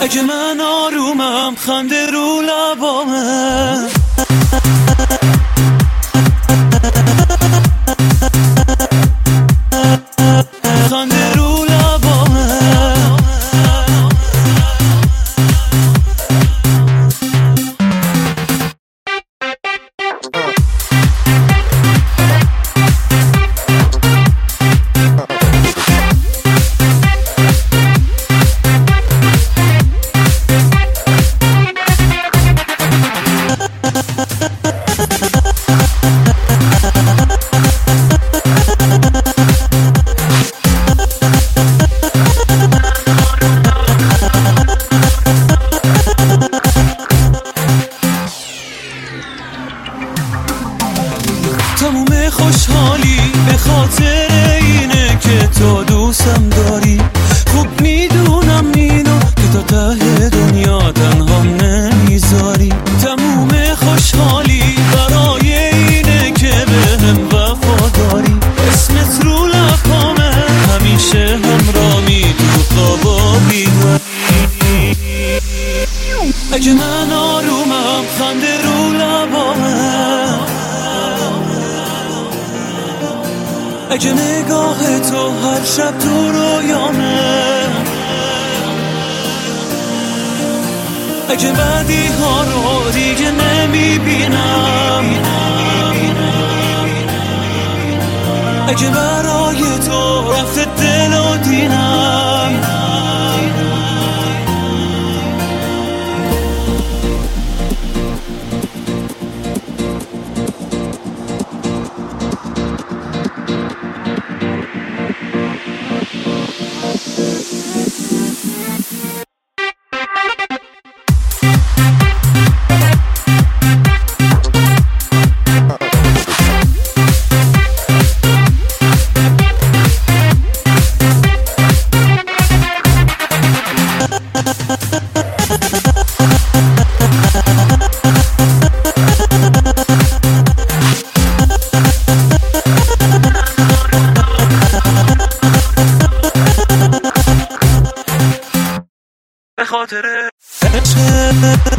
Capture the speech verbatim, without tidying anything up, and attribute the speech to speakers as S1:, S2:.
S1: اگه من آرومم خنده رو لبامه، خنده رو لبامه. تموم خوشحالی به خاطر اینه که تو دوستم داری. خوب میدونم اینو که تا ته دنیا تنهام نمیذاری. تموم خوشحالی برای اینه که به هم وفاداری. اسمت رو لبامه، همیشه همرامی تو خوابا بیداری. اگه من آرومم خنده رو لبامه، اگه نگاه تو هر شب تو رویامه، اگه بعدی ها رو دیگه نمیبینم، اگه برای تو رفته دل و دینم. به خاطر